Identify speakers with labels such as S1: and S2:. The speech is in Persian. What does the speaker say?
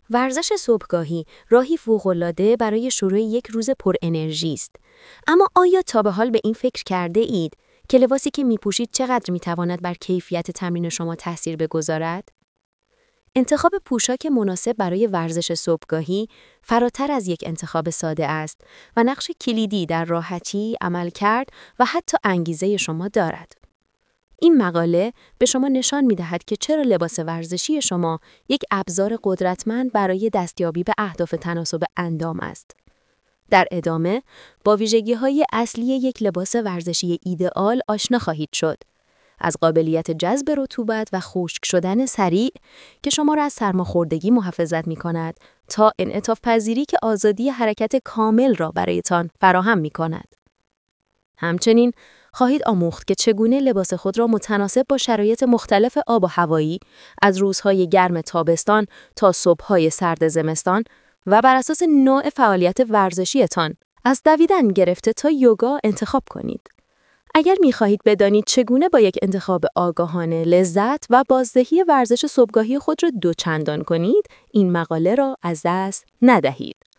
S1: ورزش صبحگاهی راهی فوق‌العاده برای شروع یک روز پر انرژی است. اما آیا تا به حال به این فکر کرده اید که لباسی که می‌پوشید چقدر می‌تواند بر کیفیت تمرین شما تأثیر بگذارد؟ انتخاب پوشاک مناسب برای ورزش صبحگاهی فراتر از یک انتخاب ساده است و نقش کلیدی در راحتی، عملکرد و حتی انگیزه شما دارد. این مقاله به شما نشان می‌دهد که چرا لباس ورزشی شما یک ابزار قدرتمند برای دستیابی به اهداف تناسب اندام است. در ادامه، با ویژگی‌های اصلی یک لباس ورزشی ایدئال آشنا خواهید شد. از قابلیت جذب رطوبت و خشک شدن سریع که شما را از سرماخوردگی محافظت می‌کند تا انعطاف پذیری که آزادی حرکت کامل را برایتان فراهم می‌کند. همچنین خواهید آموخت که چگونه لباس خود را متناسب با شرایط مختلف آب و هوایی، از روزهای گرم تابستان تا صبح‌های سرد زمستان و بر اساس نوع فعالیت ورزشی‌تان، از دویدن گرفته تا یوگا انتخاب کنید. اگر می‌خواهید بدانید چگونه با یک انتخاب آگاهانه لذت و بازدهی ورزش صبحگاهی خود را دوچندان کنید، این مقاله را از دست ندهید.